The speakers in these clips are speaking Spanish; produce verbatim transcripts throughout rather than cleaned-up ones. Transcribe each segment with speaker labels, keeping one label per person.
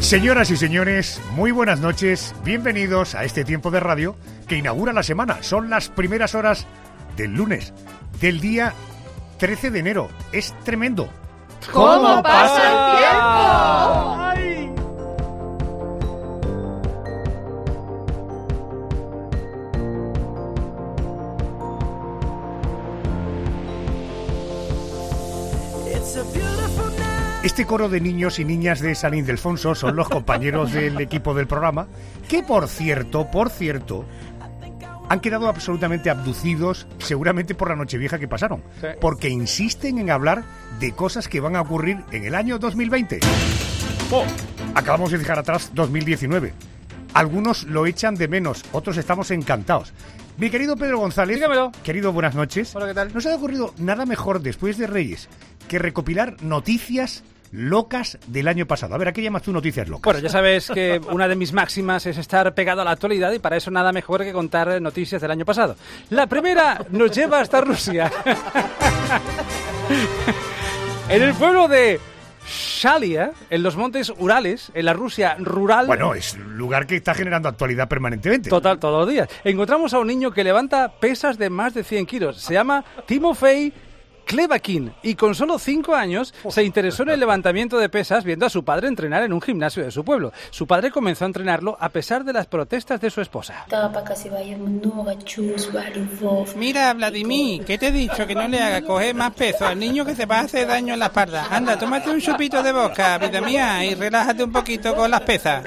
Speaker 1: Señoras y señores, muy buenas noches, bienvenidos a este tiempo de radio que inaugura la semana. Son las primeras horas del lunes, del día trece de enero. Es tremendo.
Speaker 2: ¿Cómo pasa el tiempo?
Speaker 1: ¡Ay! Este coro de niños y niñas de San Ildefonso son los compañeros del equipo del programa, que por cierto, por cierto, han quedado absolutamente abducidos, seguramente por la Nochevieja que pasaron, sí. Porque insisten en hablar de cosas que van a ocurrir en el año dos mil veinte. Oh, acabamos de dejar atrás dos mil diecinueve. Algunos lo echan de menos, otros estamos encantados. Mi querido Pedro González,
Speaker 3: dígamelo.
Speaker 1: Querido, buenas noches.
Speaker 3: Hola, ¿qué tal?
Speaker 1: ¿Nos ha ocurrido nada mejor después de Reyes que recopilar noticias locas del año pasado? A ver, ¿a qué llamas tú noticias locas?
Speaker 3: Bueno, ya sabes que una de mis máximas es estar pegado a la actualidad y para eso nada mejor que contar noticias del año pasado. La primera nos lleva hasta Rusia. En el pueblo de Shalia, en los montes Urales, en la Rusia rural.
Speaker 1: Bueno, es un lugar que está generando actualidad permanentemente.
Speaker 3: Total, todos los días. Encontramos a un niño que levanta pesas de más de cien kilos. Se llama Timofey Klebakin y con solo cinco años se interesó en el levantamiento de pesas viendo a su padre entrenar en un gimnasio de su pueblo. Su padre comenzó a entrenarlo a pesar de las protestas de su esposa.
Speaker 4: Mira, Vladimir, ¿qué te he dicho? Que no le haga coger más peso al niño que se va a hacer daño en la espalda. Anda, tómate un chupito de vodka, vida mía, y relájate un poquito con las pesas.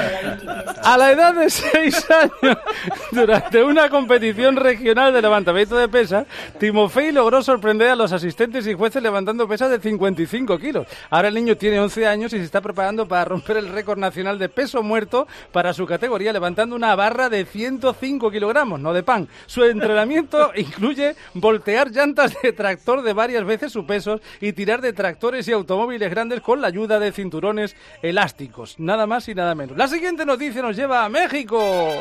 Speaker 3: A la edad de seis años, durante una competición regional de levantamiento de pesas, Timofey logró sorprender a los asistentes y jueces levantando pesas de cincuenta y cinco kilos. Ahora el niño tiene once años y se está preparando para romper el récord nacional de peso muerto para su categoría, levantando una barra de ciento cinco kilogramos, no de pan. Su entrenamiento incluye voltear llantas de tractor de varias veces su peso y tirar de tractores y automóviles grandes con la ayuda de cinturones elásticos. Nada más y nada menos. La siguiente noticia nos lleva a México.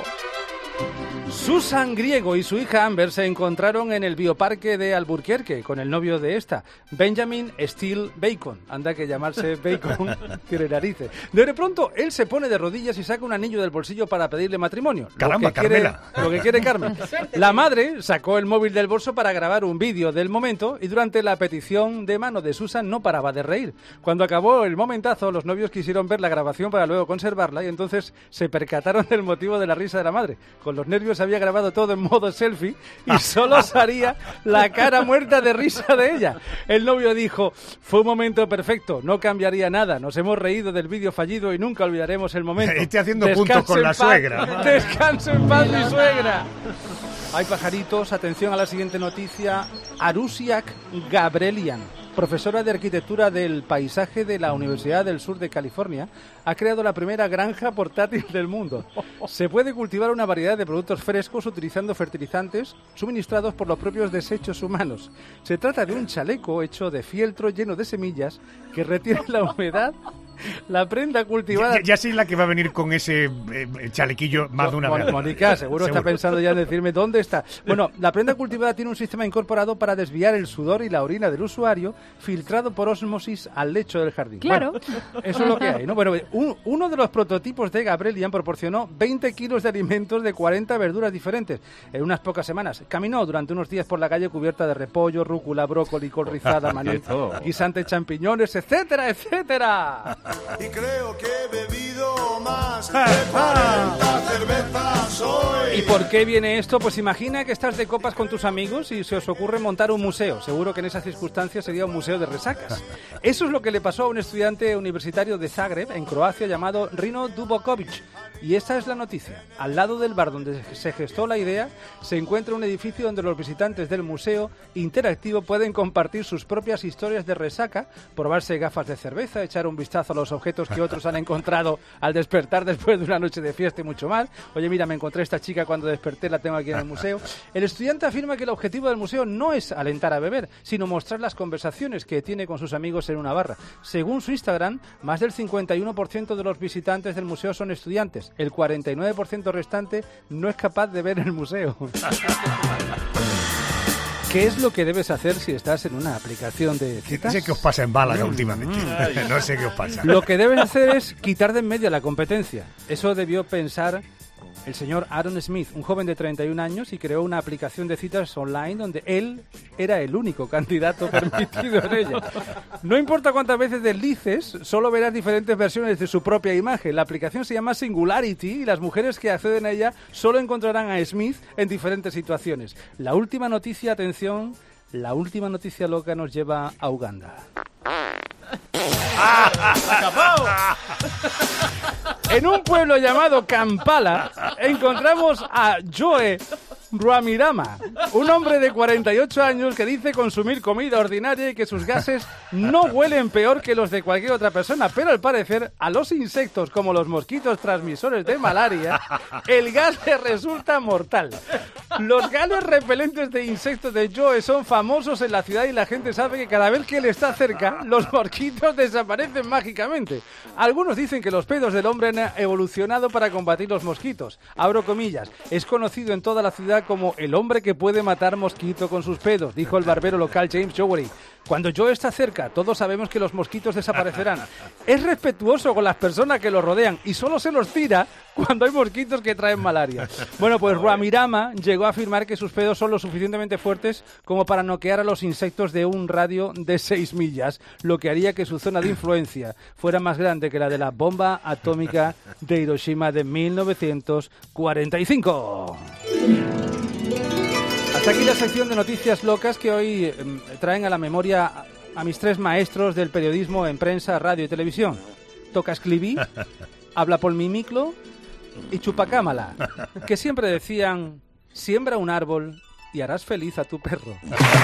Speaker 3: Susan Griego y su hija Amber se encontraron en el bioparque de Albuquerque con el novio de esta, Benjamin Steele Bacon. Anda que llamarse Bacon tiene narices. De pronto, él se pone de rodillas y saca un anillo del bolsillo para pedirle matrimonio.
Speaker 1: Caramba,
Speaker 3: lo que quiere,
Speaker 1: Carmela.
Speaker 3: Lo que quiere Carmen. La madre sacó el móvil del bolso para grabar un vídeo del momento y durante la petición de mano de Susan no paraba de reír. Cuando acabó el momentazo, los novios quisieron ver la grabación para luego conservarla y entonces se percataron del motivo de la risa de la madre. Con los nervios había grabado todo en modo selfie y solo salía la cara muerta de risa de ella. El novio dijo: fue un momento perfecto, no cambiaría nada, nos hemos reído del vídeo fallido y nunca olvidaremos el momento.
Speaker 1: Estoy haciendo puntos con la suegra.
Speaker 3: Descanso en paz, mi suegra. Hay pajaritos, atención a la siguiente noticia. Arusiak Gabrelian, profesora de arquitectura del paisaje de la Universidad del Sur de California, ha creado la primera granja portátil del mundo. Se puede cultivar una variedad de productos frescos utilizando fertilizantes suministrados por los propios desechos humanos. Se trata de un chaleco hecho de fieltro lleno de semillas que retiene la humedad. La prenda cultivada...
Speaker 1: Ya, ya, ya sé la que va a venir con ese eh, chalequillo más de una vez.
Speaker 3: Mónica, seguro, seguro está pensando ya en decirme dónde está. Bueno, la prenda cultivada tiene un sistema incorporado para desviar el sudor y la orina del usuario, filtrado por ósmosis al lecho del jardín.
Speaker 2: Claro.
Speaker 3: Bueno, eso es lo que hay, ¿no? Bueno, un, uno de los prototipos de Gabrelian proporcionó veinte kilos de alimentos de cuarenta verduras diferentes en unas pocas semanas. Caminó durante unos días por la calle cubierta de repollo, rúcula, brócoli, col rizada, maní, guisante, champiñones, etcétera, etcétera.
Speaker 5: Y creo que he bebido más de cuarenta cervezas hoy.
Speaker 3: ¿Y por qué viene esto? Pues imagina que estás de copas con tus amigos y se os ocurre montar un museo. Seguro que en esas circunstancias sería un museo de resacas. Eso es lo que le pasó a un estudiante universitario de Zagreb, en Croacia, llamado Rino Dubokovic. Y esta es la noticia. Al lado del bar donde se gestó la idea, se encuentra un edificio donde los visitantes del museo interactivo pueden compartir sus propias historias de resaca, probarse gafas de cerveza, echar un vistazo a los objetos que otros han encontrado al despertar después de una noche de fiesta y mucho más. Oye, mira, me encontré esta chica cuando desperté, la tengo aquí en el museo. El estudiante afirma que el objetivo del museo no es alentar a beber, sino mostrar las conversaciones que tiene con sus amigos en una barra. Según su Instagram, más del cincuenta y uno por ciento de los visitantes del museo son estudiantes. El cuarenta y nueve por ciento restante no es capaz de ver el museo. ¿Qué es lo que debes hacer si estás en una aplicación de citas?
Speaker 1: No sé qué os pasa en Málaga últimamente. No sé qué os pasa.
Speaker 3: Lo que debes hacer es quitar de en medio la competencia. Eso debió pensar el señor Aaron Smith, un joven de treinta y un años, y creó una aplicación de citas online donde él era el único candidato permitido en ella. No importa cuántas veces deslices, solo verás diferentes versiones de su propia imagen. La aplicación se llama Singularity y las mujeres que acceden a ella solo encontrarán a Smith en diferentes situaciones. La última noticia, atención, la última noticia loca nos lleva a Uganda. En un pueblo llamado Kampala encontramos a Joe Rwamirama, un hombre de cuarenta y ocho años que dice consumir comida ordinaria y que sus gases no huelen peor que los de cualquier otra persona, pero al parecer a los insectos como los mosquitos transmisores de malaria el gas le resulta mortal. Los gases repelentes de insectos de Joe son famosos en la ciudad y la gente sabe que cada vez que él está cerca los mosquitos desaparecen mágicamente. Algunos dicen que los pedos del hombre han evolucionado para combatir los mosquitos. Abro comillas, es conocido en toda la ciudad como el hombre que puede matar mosquito con sus pedos, dijo el barbero local James Jowery. Cuando Joe está cerca, todos sabemos que los mosquitos desaparecerán. Es respetuoso con las personas que lo rodean y solo se los tira cuando hay mosquitos que traen malaria. Bueno, pues Rwamirama llegó a afirmar que sus pedos son lo suficientemente fuertes como para noquear a los insectos de un radio de seis millas, lo que haría que su zona de influencia fuera más grande que la de la bomba atómica de Hiroshima de mil novecientos cuarenta y cinco. Hasta aquí la sección de noticias locas que hoy eh, traen a la memoria a, a mis tres maestros del periodismo en prensa, radio y televisión. Tocas Cliví, Habla por Mimiclo y Chupacámala, que siempre decían, siembra un árbol y harás feliz a tu perro.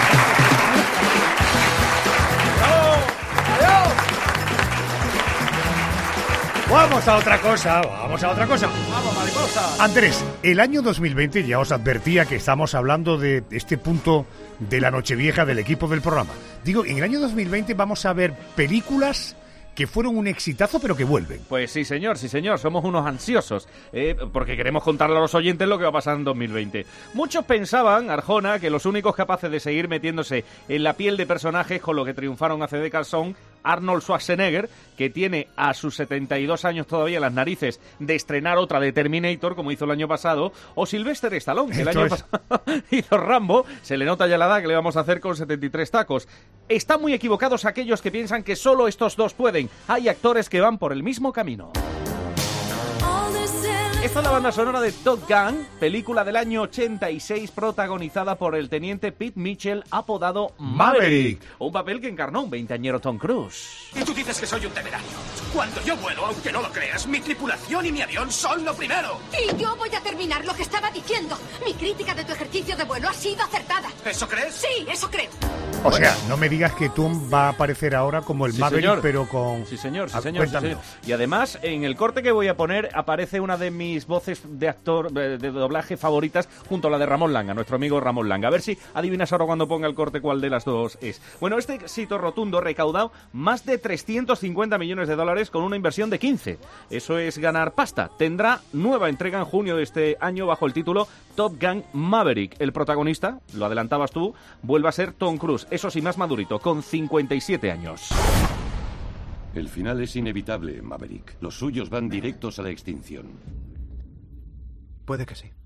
Speaker 1: Vamos a otra cosa, vamos a otra cosa.
Speaker 2: Vamos, mariposa.
Speaker 1: Andrés, el año dos mil veinte ya os advertía que estamos hablando de este punto de la Nochevieja del equipo del programa. Digo, en el año dos mil veinte vamos a ver películas que fueron un exitazo pero que vuelven.
Speaker 6: Pues sí, señor, sí, señor. Somos unos ansiosos, eh, porque queremos contarle a los oyentes lo que va a pasar en dos mil veinte. Muchos pensaban, Arjona, que los únicos capaces de seguir metiéndose en la piel de personajes con lo que triunfaron hace décadas son Arnold Schwarzenegger, que tiene a sus setenta y dos años todavía las narices de estrenar otra de Terminator, como hizo el año pasado, o Sylvester Stallone, que el
Speaker 1: Esto
Speaker 6: año
Speaker 1: es...
Speaker 6: pasado hizo Rambo. Se le nota ya la edad que le vamos a hacer con setenta y tres tacos. Están muy equivocados aquellos que piensan que solo estos dos pueden. Hay actores que van por el mismo camino. Esta es la banda sonora de Top Gun, película del año ochenta y seis protagonizada por el teniente Pete Mitchell, apodado Maverick. Un papel que encarnó un veinteañero Tom Cruise.
Speaker 7: Y tú dices que soy un temerario. Cuando yo vuelo, aunque no lo creas, mi tripulación y mi avión son lo primero.
Speaker 8: Y yo voy a terminar lo que estaba diciendo. Mi crítica de tu ejercicio de vuelo ha sido acertada.
Speaker 7: ¿Eso crees?
Speaker 8: Sí, eso creo.
Speaker 1: O sea, no me digas que Tom va a aparecer ahora como el
Speaker 6: Sí,
Speaker 1: Maverick,
Speaker 6: señor.
Speaker 1: pero con...
Speaker 6: Sí, señor, sí,
Speaker 1: Ah,
Speaker 6: señor, sí,
Speaker 1: cuéntamelo.
Speaker 6: señor. Y además, en el corte que voy a poner, aparece una de mis voces de actor, de, de doblaje favoritas, junto a la de Ramón Langa, nuestro amigo Ramón Langa. A ver si adivinas ahora cuando ponga el corte cuál de las dos es. Bueno, este éxito rotundo recaudado más de trescientos cincuenta millones de dólares con una inversión de quince. Eso es ganar pasta. Tendrá nueva entrega en junio de este año bajo el título Top Gun Maverick. El protagonista, lo adelantabas tú, vuelve a ser Tom Cruise, eso sí, más madurito, con cincuenta y siete años.
Speaker 9: El final es inevitable, Maverick. Los suyos van directos a la extinción.
Speaker 10: Puede que sí.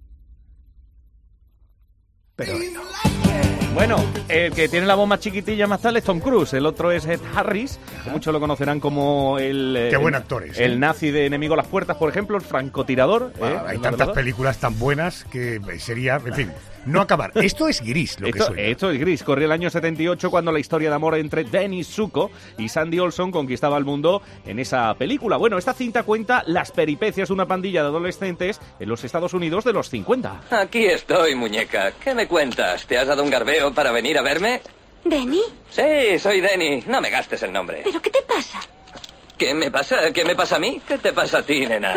Speaker 1: Pero no.
Speaker 6: Bueno, el que tiene la voz más chiquitilla más tal es Tom Cruise, el otro es Ed Harris, que muchos lo conocerán como el...
Speaker 1: Qué
Speaker 6: el,
Speaker 1: buen actor es, ¿eh?
Speaker 6: El nazi de Enemigo a las Puertas, por ejemplo, el francotirador.
Speaker 1: Ah,
Speaker 6: ¿eh?
Speaker 1: hay
Speaker 6: El
Speaker 1: tantas
Speaker 6: narrador.
Speaker 1: películas tan buenas que sería, en fin, no acabar. Esto es Gris, lo que
Speaker 6: Esto,
Speaker 1: suena.
Speaker 6: esto es Gris. Corría el año setenta y ocho cuando la historia de amor entre Dennis Zuko y Sandy Olson conquistaba el mundo en esa película. Bueno, esta cinta cuenta las peripecias de una pandilla de adolescentes en los Estados Unidos de los cincuenta.
Speaker 11: Aquí estoy, muñeca. ¿Qué me cuentas? ¿Te has dado un garbeo para venir a verme?
Speaker 8: ¿Denny?
Speaker 11: Sí, soy Denny. No me gastes el nombre.
Speaker 8: ¿Pero qué te pasa?
Speaker 11: ¿Qué me pasa? ¿Qué me pasa a mí? ¿Qué te pasa a ti, nena?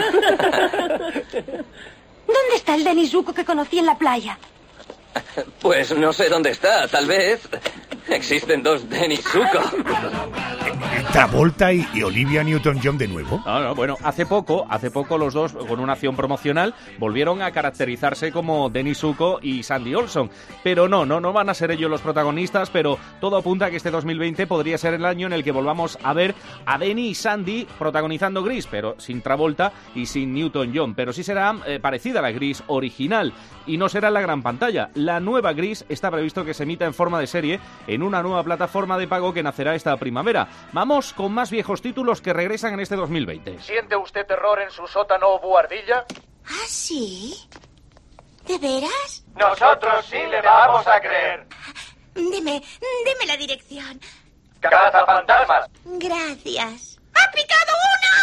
Speaker 8: ¿Dónde está el Denny Zuko que conocí en la playa?
Speaker 11: Pues no sé dónde está. Tal vez existen dos Denny Zuko.
Speaker 1: Travolta y, y Olivia Newton-John de nuevo.
Speaker 6: No, no, bueno, hace poco, hace poco los dos, con una acción promocional, volvieron a caracterizarse como Denis Zuko y Sandy Olson. Pero no, no, no van a ser ellos los protagonistas, pero todo apunta a que este dos mil veinte podría ser el año en el que volvamos a ver a Denny y Sandy protagonizando Grease, pero sin Travolta y sin Newton-John. Pero sí será eh, parecida a la Grease original y no será en la gran pantalla. La nueva Grease está previsto que se emita en forma de serie en una nueva plataforma de pago que nacerá esta primavera. Vamos con más viejos títulos que regresan en este dos mil veinte.
Speaker 12: ¿Siente usted terror en su sótano, buhardilla?
Speaker 13: ¿Ah, sí? ¿De veras?
Speaker 12: Nosotros sí le vamos a creer.
Speaker 13: Deme, deme la dirección.
Speaker 12: ¡Cazafantasmas!
Speaker 13: Gracias. ¡Ha picado uno!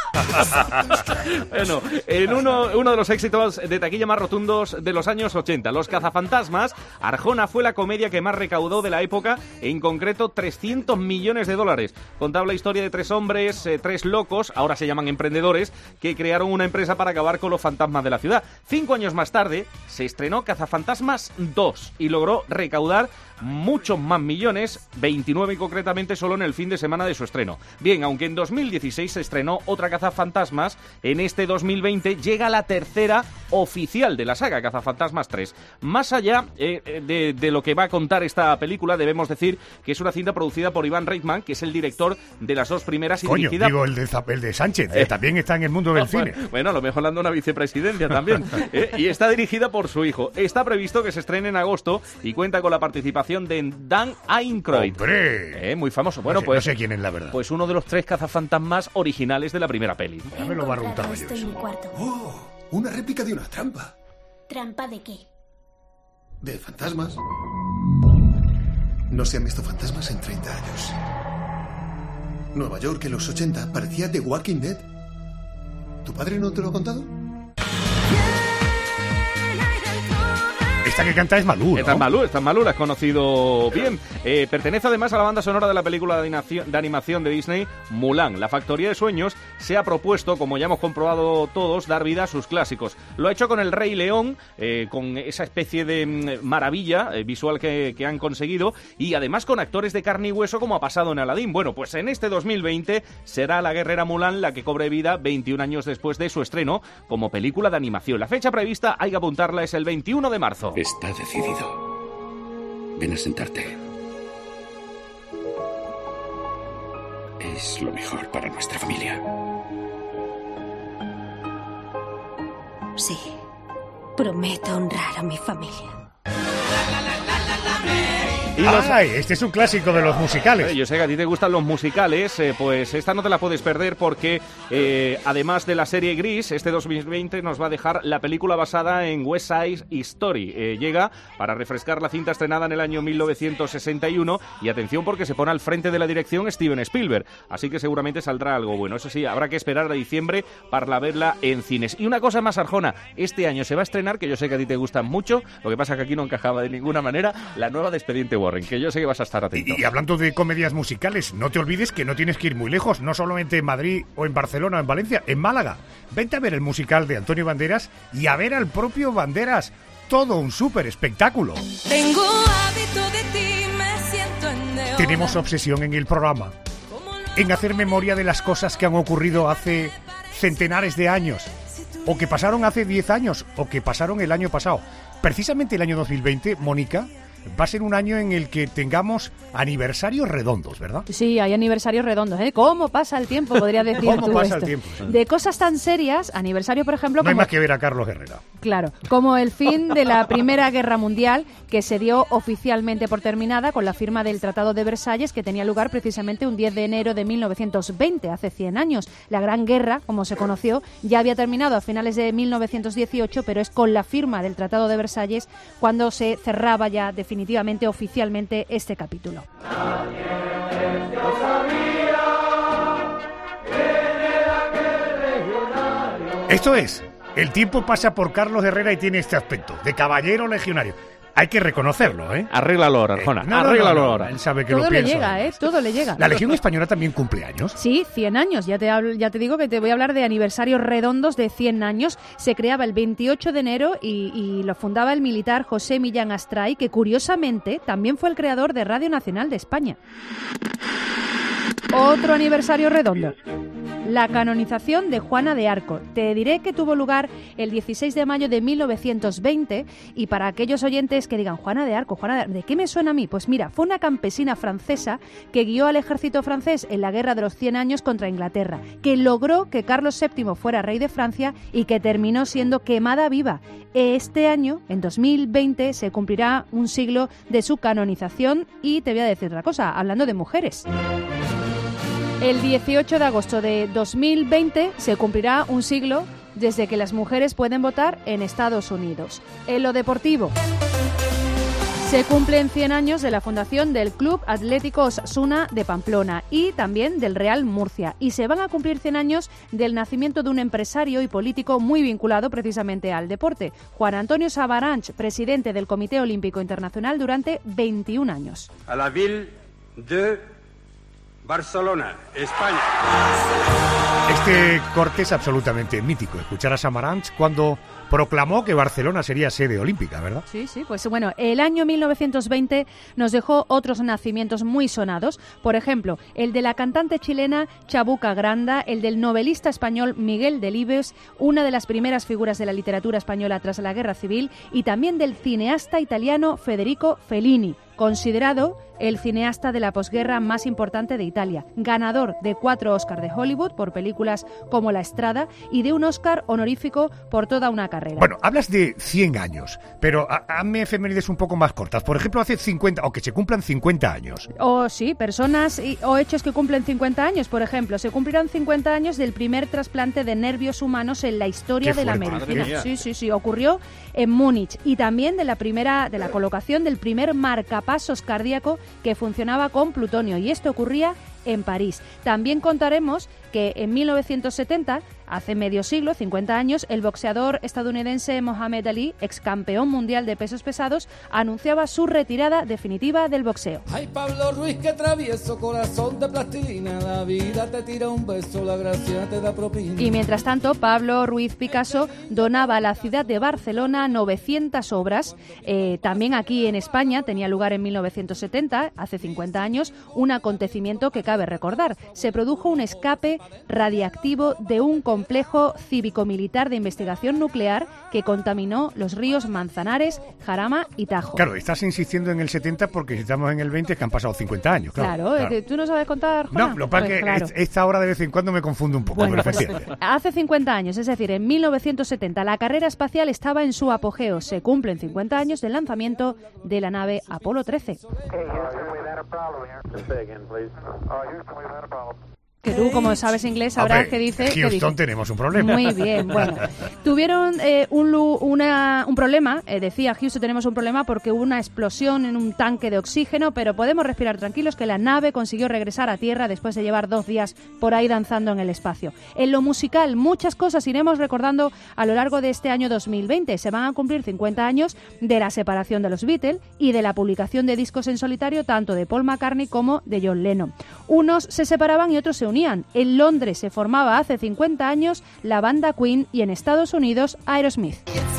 Speaker 6: Bueno, en uno, uno de los éxitos de taquilla más rotundos de los años ochenta, Los Cazafantasmas, Arjona fue la comedia que más recaudó de la época, en concreto trescientos millones de dólares. Contaba la historia de tres hombres, eh, tres locos, ahora se llaman emprendedores, que crearon una empresa para acabar con los fantasmas de la ciudad. Cinco años más tarde se estrenó Cazafantasmas dos y logró recaudar muchos más millones, veintinueve concretamente solo en el fin de semana de su estreno. Bien, aunque en dos mil dieciséis se estrenó otra Cazafantasmas, en este dos mil veinte llega la tercera oficial de la saga, Cazafantasmas tres. Más allá eh, de, de lo que va a contar esta película, debemos decir que es una cinta producida por Iván Reitman, que es el director de las dos primeras y
Speaker 1: Coño,
Speaker 6: dirigida...
Speaker 1: digo, el de, el de Sánchez, que eh, también está en el mundo del
Speaker 6: no,
Speaker 1: cine.
Speaker 6: Bueno, bueno, a lo mejor le anda una vicepresidencia también. eh, y está dirigida por su hijo. Está previsto que se estrene en agosto y cuenta con la participación de Dan Aykroyd.
Speaker 1: ¡Hombre!
Speaker 6: Eh, muy famoso. Bueno,
Speaker 1: no sé,
Speaker 6: pues,
Speaker 1: no sé quién es la verdad.
Speaker 6: Pues uno de los tres cazafantasmas originales de la primera peli.
Speaker 1: Ya me lo va a preguntar yo.
Speaker 13: Estoy en mi cuarto.
Speaker 5: ¡Oh! Una réplica de una trampa.
Speaker 13: ¿Trampa de qué?
Speaker 5: De fantasmas. No se han visto fantasmas en treinta años. Nueva York en los ochenta parecía The Walking Dead. ¿Tu padre no te lo ha contado?
Speaker 1: Esta que canta es Malú, ¿no?
Speaker 6: Esta es Malú, esta es Malú, la has conocido bien. Eh, pertenece además a la banda sonora de la película de animación, de animación de Disney, Mulan. La Factoría de Sueños se ha propuesto, como ya hemos comprobado todos, dar vida a sus clásicos. Lo ha hecho con El Rey León, eh, con esa especie de mm, maravilla eh, visual que, que han conseguido, y además con actores de carne y hueso, como ha pasado en Aladdin. Bueno, pues en este dos mil veinte será la guerrera Mulan la que cobre vida veintiún años después de su estreno como película de animación. La fecha prevista, hay que apuntarla, es el veintiuno de marzo.
Speaker 9: Está decidido. Ven a sentarte. Es lo mejor para nuestra familia.
Speaker 13: Sí. Prometo honrar a mi familia.
Speaker 1: Y los... Ay, este es un clásico de los musicales.
Speaker 6: Yo sé que a ti te gustan los musicales, eh, pues esta no te la puedes perder porque eh, además de la serie Grease, este dos mil veinte nos va a dejar la película basada en West Side Story. Eh, llega para refrescar la cinta estrenada en el año mil novecientos sesenta y uno y atención porque se pone al frente de la dirección Steven Spielberg, así que seguramente saldrá algo bueno. Eso sí, habrá que esperar a diciembre para verla en cines. Y una cosa más, Arjona, este año se va a estrenar, que yo sé que a ti te gustan mucho, lo que pasa que aquí no encajaba de ninguna manera, la nueva de Expediente Warren, que yo sé que vas a estar atento.
Speaker 1: Y, y hablando de comedias musicales, no te olvides que no tienes que ir muy lejos, no solamente en Madrid o en Barcelona o en Valencia, en Málaga. Vente a ver el musical de Antonio Banderas y a ver al propio Banderas. Todo un súper espectáculo.
Speaker 2: Tengo hábito de ti, me siento en
Speaker 1: Tenemos obsesión en el programa, en hacer memoria de las cosas que han ocurrido hace centenares de años, o que pasaron hace diez años, o que pasaron el año pasado. Precisamente el año dos mil veinte, Mónica, va a ser un año en el que tengamos aniversarios redondos, ¿verdad?
Speaker 14: Sí, hay aniversarios redondos, ¿eh? ¿Cómo pasa el tiempo? Podría decir
Speaker 1: ¿Cómo
Speaker 14: tú
Speaker 1: pasa
Speaker 14: esto.
Speaker 1: el tiempo? Sí.
Speaker 14: De cosas tan serias, aniversario, por ejemplo...
Speaker 1: No hay
Speaker 14: como...
Speaker 1: más que ver a Carlos Herrera.
Speaker 14: Claro, como el fin de la Primera Guerra Mundial, que se dio oficialmente por terminada con la firma del Tratado de Versalles, que tenía lugar precisamente un diez de enero de mil novecientos veinte, hace cien años. La Gran Guerra, como se conoció, ya había terminado a finales de mil novecientos dieciocho, pero es con la firma del Tratado de Versalles cuando se cerraba ya definitivamente oficialmente Oficialmente este capítulo.
Speaker 1: Esto es, el tiempo pasa por Carlos Herrera y tiene este aspecto, de caballero legionario. Hay que reconocerlo, ¿eh?
Speaker 6: Arréglalo ahora, Arjona.
Speaker 1: Eh, no,
Speaker 6: Arréglalo
Speaker 1: no, no, no,
Speaker 6: ahora.
Speaker 1: Él sabe que
Speaker 14: todo
Speaker 1: lo
Speaker 14: le
Speaker 1: pienso.
Speaker 14: llega, ¿eh? Todo le llega.
Speaker 1: ¿La Legión Española también cumple años?
Speaker 14: Sí, cien años. Ya te, hablo, ya te digo que te voy a hablar de aniversarios redondos de cien años. Se creaba el veintiocho de enero y, y lo fundaba el militar José Millán Astray, que curiosamente también fue el creador de Radio Nacional de España. Otro aniversario redondo. La canonización de Juana de Arco. Te diré que tuvo lugar el dieciséis de mayo de mil novecientos veinte y para aquellos oyentes que digan Juana de Arco, Juana de Arco, ¿de qué me suena a mí? Pues mira, fue una campesina francesa que guió al ejército francés en la Guerra de los Cien Años contra Inglaterra, que logró que Carlos séptimo fuera rey de Francia y que terminó siendo quemada viva. Este año, en dos mil veinte, se cumplirá un siglo de su canonización y te voy a decir otra cosa, hablando de mujeres. El dieciocho de agosto de dos mil veinte se cumplirá un siglo desde que las mujeres pueden votar en Estados Unidos. En lo deportivo, se cumplen cien años de la fundación del Club Atlético Osasuna de Pamplona y también del Real Murcia. Y se van a cumplir cien años del nacimiento de un empresario y político muy vinculado precisamente al deporte, Juan Antonio Samaranch, presidente del Comité Olímpico Internacional durante veintiún años.
Speaker 15: A la ville de Barcelona, España.
Speaker 1: Este corte es absolutamente mítico. Escuchar a Samaranch cuando proclamó que Barcelona sería sede olímpica, ¿verdad?
Speaker 14: Sí, sí, pues bueno, el año mil novecientos veinte nos dejó otros nacimientos muy sonados. Por ejemplo, el de la cantante chilena Chabuca Granda, el del novelista español Miguel Delibes, una de las primeras figuras de la literatura española tras la Guerra Civil, y también del cineasta italiano Federico Fellini, considerado el cineasta de la posguerra más importante de Italia, ganador de cuatro Oscar de Hollywood por películas como La Estrada y de un Oscar honorífico por toda una carrera.
Speaker 1: Bueno, hablas de cien años, pero hazme efemérides un poco más cortas. Por ejemplo, hace cincuenta, o que se cumplan cincuenta años.
Speaker 14: O sí, personas y, o hechos que cumplen cincuenta años. Por ejemplo, se cumplirán cincuenta años del primer trasplante de nervios humanos en la historia de la medicina. Sí, sí, sí, ocurrió en Múnich. Y también de la primera, de la colocación del primer marcapasos cardíaco que funcionaba con plutonio, y esto ocurría en París. También contaremos que en mil novecientos setenta, hace medio siglo, cincuenta años, el boxeador estadounidense Muhammad Ali, ex campeón mundial de pesos pesados, anunciaba su retirada definitiva del boxeo.
Speaker 16: Ay, Pablo Ruiz, que travieso, corazón de plastilina, la vida te tira un beso, la gracia te da propina.
Speaker 14: Y mientras tanto, Pablo Ruiz Picasso donaba a la ciudad de Barcelona novecientas obras. Eh, también aquí en España tenía lugar en mil novecientos setenta, hace cincuenta años, un acontecimiento que cabe recordar. Se produjo un escape radiactivo de un complejo cívico-militar de investigación nuclear que contaminó los ríos Manzanares, Jarama y Tajo.
Speaker 1: Claro, estás insistiendo en el setenta porque si estamos en el veinte es que han pasado cincuenta años. Claro,
Speaker 14: claro, claro. ¿Tú no sabes contar, Juana?
Speaker 1: No, lo que pasa
Speaker 14: pues,
Speaker 1: es que
Speaker 14: claro.
Speaker 1: esta hora de vez en cuando me confundo un poco.
Speaker 14: Bueno,
Speaker 1: pero
Speaker 14: pues, hace cincuenta años, es decir, en mil novecientos setenta, la carrera espacial estaba en su apogeo. Se cumplen cincuenta años del lanzamiento de la nave Apolo trece. Que tú, como sabes inglés, sabrás que dice...
Speaker 1: Houston,
Speaker 14: que dice.
Speaker 1: Tenemos un problema.
Speaker 14: Muy bien, bueno. Tuvieron eh, un, una, un problema, eh, decía Houston, tenemos un problema porque hubo una explosión en un tanque de oxígeno, pero podemos respirar tranquilos que la nave consiguió regresar a tierra después de llevar dos días por ahí danzando en el espacio. En lo musical, muchas cosas iremos recordando a lo largo de este año dos mil veinte. Se van a cumplir cincuenta años de la separación de los Beatles y de la publicación de discos en solitario tanto de Paul McCartney como de John Lennon. Unos se separaban y otros se unían. En Londres se formaba hace cincuenta años la banda Queen y en Estados Unidos Aerosmith.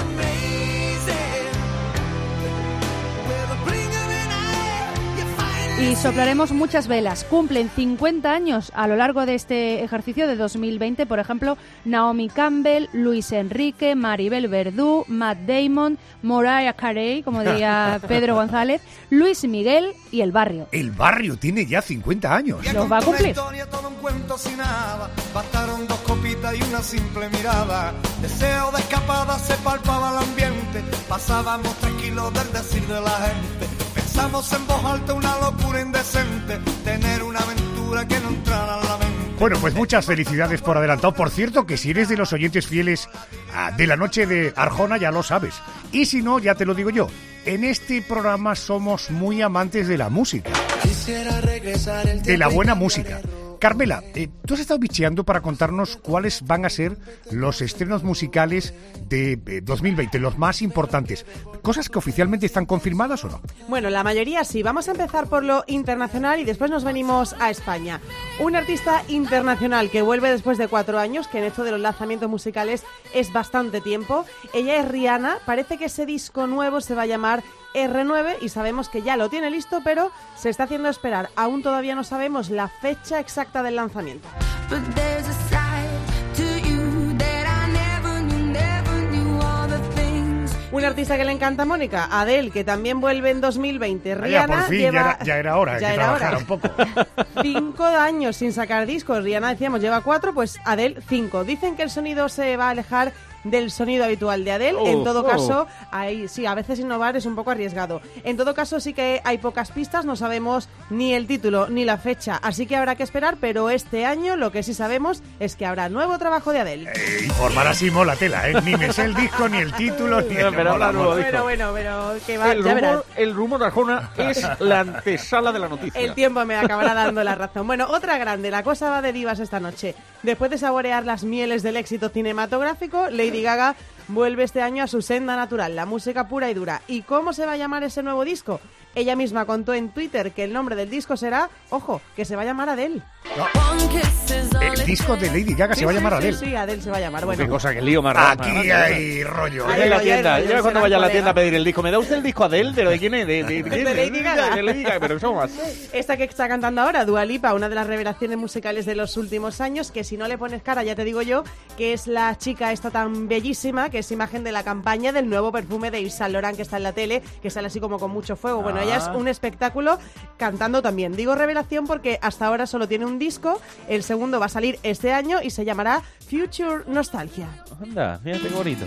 Speaker 14: Y soplaremos muchas velas. Cumplen cincuenta años a lo largo de este ejercicio de dos mil veinte, por ejemplo, Naomi Campbell, Luis Enrique, Maribel Verdú, Matt Damon, Mariah Carey, como diría Pedro González, Luis Miguel y El Barrio.
Speaker 1: El Barrio tiene ya cincuenta años.
Speaker 14: Los va a cumplir.
Speaker 17: Todo un cuento sin nada, bastaron dos copitas y una simple mirada. Deseo de escapada se palpaba el ambiente, pasábamos tranquilos del decir de la gente. Pensamos en voz alta una locura indecente, tener una aventura que no entrara en la mente.
Speaker 1: Bueno, pues muchas felicidades por adelantado. Por cierto, que si eres de los oyentes fieles ah, de la noche de Arjona, ya lo sabes. Y si no, ya te lo digo yo. En este programa somos muy amantes de la música. De la buena música. Carmela, eh, tú has estado bicheando para contarnos cuáles van a ser los estrenos musicales de eh, dos mil veinte, los más importantes. ¿Cosas que oficialmente están confirmadas o no?
Speaker 18: Bueno, la mayoría sí. Vamos a empezar por lo internacional y después nos venimos a España. Un artista internacional que vuelve después de cuatro años, que en esto de los lanzamientos musicales es bastante tiempo. Ella es Rihanna, parece que ese disco nuevo se va a llamar erre nueve y sabemos que ya lo tiene listo, pero se está haciendo esperar. Aún todavía no sabemos la fecha exacta del lanzamiento. Un artista que le encanta a Mónica, Adele, que también vuelve en dos mil veinte. Rihanna
Speaker 1: Vaya, por fin,
Speaker 18: lleva...
Speaker 1: ya, era, ya era hora
Speaker 18: ya
Speaker 1: que
Speaker 18: era
Speaker 1: trabajara
Speaker 18: hora.
Speaker 1: un poco.
Speaker 18: Cinco años sin sacar discos. Rihanna, decíamos, lleva cuatro, pues Adele cinco. Dicen que el sonido se va a alejar del sonido habitual de Adele.
Speaker 6: Oh,
Speaker 18: en todo
Speaker 6: oh.
Speaker 18: caso, hay, sí, a veces innovar es un poco arriesgado. En todo caso, sí que hay pocas pistas, no sabemos ni el título ni la fecha, así que habrá que esperar, pero este año lo que sí sabemos es que habrá nuevo trabajo de Adele.
Speaker 1: Eh, informar así mola tela, ¿eh? Ni me sé el disco, ni el título, ni el...
Speaker 6: Pero
Speaker 1: mola,
Speaker 6: ahora nuevo
Speaker 1: mola.
Speaker 6: disco.
Speaker 18: Bueno, bueno, pero que va,
Speaker 6: El
Speaker 18: ya verás.
Speaker 6: rumor, el rumor Arjona es la antesala de la noticia.
Speaker 18: El tiempo me acabará dando la razón. Bueno, otra grande, la cosa va de divas esta noche. Después de saborear las mieles del éxito cinematográfico, Lady Gaga vuelve este año a su senda natural, la música pura y dura. ¿Y cómo se va a llamar ese nuevo disco? Ella misma contó en Twitter que el nombre del disco será, ojo, que se va a llamar Adele.
Speaker 1: No. El disco de Lady Gaga
Speaker 18: Sí,
Speaker 1: se va a
Speaker 18: sí,
Speaker 1: llamar
Speaker 18: sí,
Speaker 1: Adele.
Speaker 18: Sí, Adele se va a llamar. Bueno,
Speaker 6: Qué cosa, que lío más raro.
Speaker 1: Aquí hay rollo.
Speaker 18: Hay
Speaker 6: en la
Speaker 18: rollo,
Speaker 6: tienda,
Speaker 18: hay rollo,
Speaker 6: yo cuando
Speaker 18: será
Speaker 6: vaya a la
Speaker 18: colega.
Speaker 6: tienda a pedir el disco, ¿me da usted el disco Adele? ¿Pero de quién es? ¿De, de, de, quién
Speaker 18: De
Speaker 6: es?
Speaker 18: Lady Gaga.
Speaker 6: De Lady Gaga, pero ¿cómo más?
Speaker 18: Esta que está cantando ahora, Dua Lipa, una de las revelaciones musicales de los últimos años, que si no le pones cara, ya te digo yo, que es la chica esta tan bellísima, que es imagen de la campaña del nuevo perfume de Yves Saint Laurent que está en la tele, que sale así como con mucho fuego. Bueno,
Speaker 6: Ah.
Speaker 18: ella es un espectáculo cantando también. Digo revelación porque hasta ahora solo tiene un disco, el segundo va a salir este año y se llamará Future Nostalgia.
Speaker 6: Anda, fíjate qué bonito.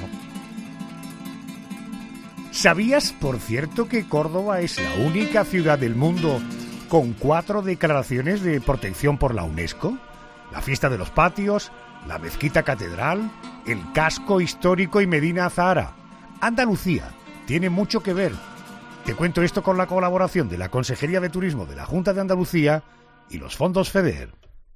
Speaker 1: ¿Sabías, por cierto, que Córdoba es la única ciudad del mundo con cuatro declaraciones de protección por la UNESCO? La fiesta de los patios, la mezquita catedral, el casco histórico y Medina Azahara. Andalucía tiene mucho que ver. Te cuento esto con la colaboración de la Consejería de Turismo de la Junta de Andalucía y los fondos FEDER.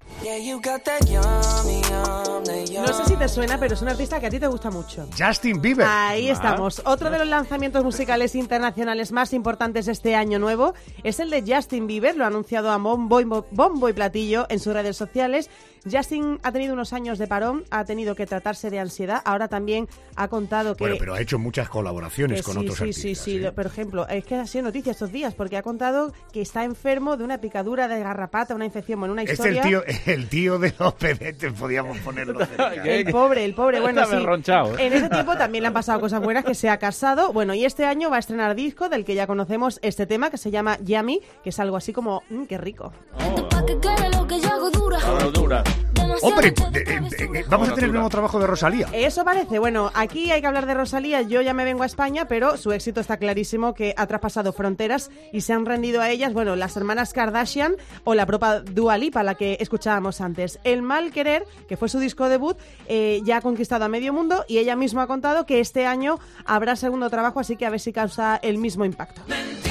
Speaker 18: No sé si te suena, pero es un artista que a ti te gusta mucho.
Speaker 1: Justin Bieber.
Speaker 18: Ahí
Speaker 1: Ah.
Speaker 18: estamos. Otro de los lanzamientos musicales internacionales más importantes este año nuevo es el de Justin Bieber. Lo ha anunciado a bombo y, bombo y platillo en sus redes sociales. Justin ha tenido unos años de parón, ha tenido que tratarse de ansiedad. Ahora también ha contado que...
Speaker 1: Bueno, pero ha hecho muchas colaboraciones
Speaker 18: Eh,
Speaker 1: con
Speaker 18: sí,
Speaker 1: otros
Speaker 18: sí,
Speaker 1: artistas.
Speaker 18: sí, sí,
Speaker 1: ¿eh?
Speaker 18: Por ejemplo, es que ha sido noticia estos días porque ha contado que está enfermo de una picadura de garrapata, una infección, bueno, una
Speaker 1: Es
Speaker 18: historia...
Speaker 1: el tío, el tío de los pedetes, podíamos ponerlo cerca.
Speaker 18: El pobre, el pobre, bueno,
Speaker 6: Está
Speaker 18: sí.
Speaker 6: ronchado, ¿eh?
Speaker 18: En ese tiempo también le han pasado cosas buenas, que se ha casado. Bueno, y este año va a estrenar disco del que ya conocemos este tema, que se llama Yummy, que es algo así como, mmm, qué rico.
Speaker 6: Ahora dura.
Speaker 1: Hombre, de- de- de- vamos a tener nuevo trabajo de Rosalía.
Speaker 18: Eso parece. Bueno, aquí hay que hablar de Rosalía. Yo ya me vengo a España, pero su éxito está clarísimo, que ha traspasado fronteras y se han rendido a ellas, bueno, las hermanas Kardashian o la propia Dua Lipa, la que escuchábamos antes. El Mal Querer, que fue su disco debut, eh, ya ha conquistado a medio mundo y ella misma ha contado que este año habrá segundo trabajo, así que a ver si causa el mismo impacto.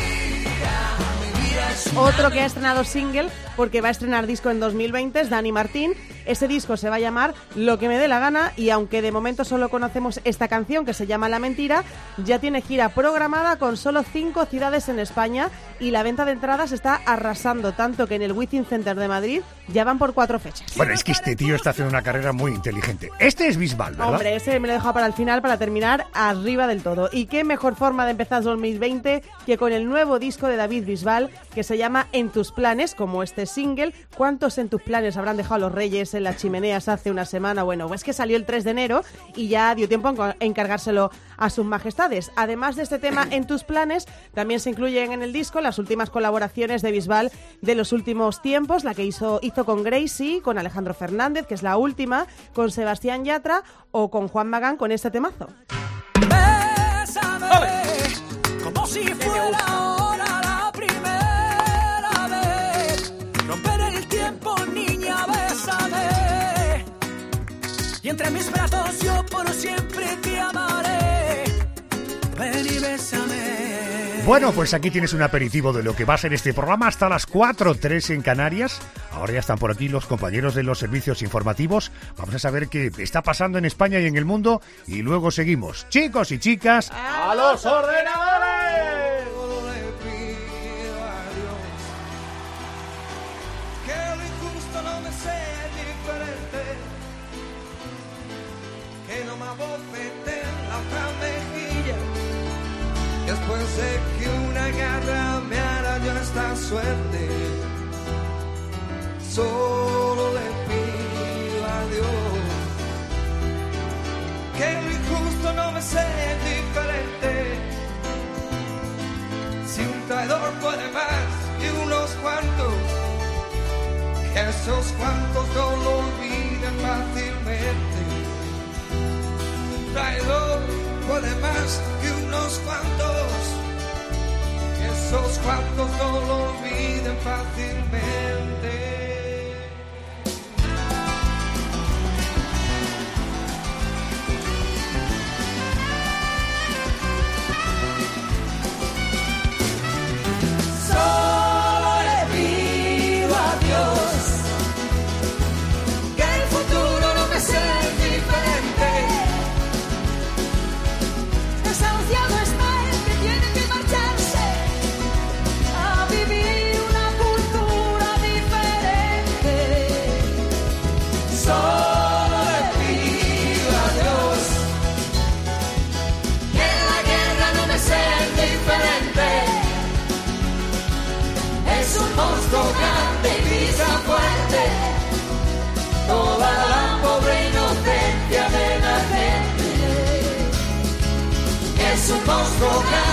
Speaker 18: Otro que ha estrenado single, porque va a estrenar disco en dos mil veinte, es Dani Martín. Ese disco se va a llamar Lo que me dé la gana y aunque de momento solo conocemos esta canción que se llama La Mentira, ya tiene gira programada con solo cinco ciudades en España y la venta de entradas está arrasando, tanto que en el Within Center de Madrid ya van por cuatro fechas.
Speaker 1: Bueno, es que este tío está haciendo una carrera muy inteligente. Este es Bisbal, ¿verdad?
Speaker 18: Hombre, ese me lo he dejado para el final, para terminar arriba del todo. Y qué mejor forma de empezar dos mil veinte que con el nuevo disco de David Bisbal, que se llama En tus planes, como este single. ¿Cuántos en tus planes habrán dejado los Reyes en las chimeneas hace una semana? Bueno, es que salió el tres de enero y ya dio tiempo a encargárselo a sus majestades. Además de este tema En tus planes, también se incluyen en el disco las últimas colaboraciones de Bisbal de los últimos tiempos, la que hizo, hizo con Gracie, con Alejandro Fernández, que es la última, con Sebastián Yatra o con Juan Magán con este temazo.
Speaker 17: Bésame, como si fuera ahora la primera vez. Romper el tiempo, niña, bésame. Y entre mis brazos yo por siempre te amaré. Ven y bésame.
Speaker 1: Bueno, pues aquí tienes un aperitivo de lo que va a ser este programa hasta las cuatro, tres en Canarias. Ahora ya están por aquí los compañeros de los servicios informativos. Vamos a saber qué está pasando en España y en el mundo. Y luego seguimos. Chicos y chicas,
Speaker 17: ¡a los ordenadores! Que lo injusto no tanta suerte. Solo le pido a Dios que lo injusto no me sea indiferente. Si un traidor puede más que unos cuantos, que esos cuantos no lo olviden fácilmente. Un traidor puede más que unos cuantos, que esos cuantos no lo olviden fácilmente. Solo le pido a Dios que el futuro no me sea indiferente.
Speaker 2: Desahuciado está el que tiene que marcharse a vivir una cultura diferente.
Speaker 17: Solo le pido a Dios que la guerra no me sea indiferente. Es un monstruo grande y brisa fuerte, toda la pobre inocencia de la gente. Es un monstruo grande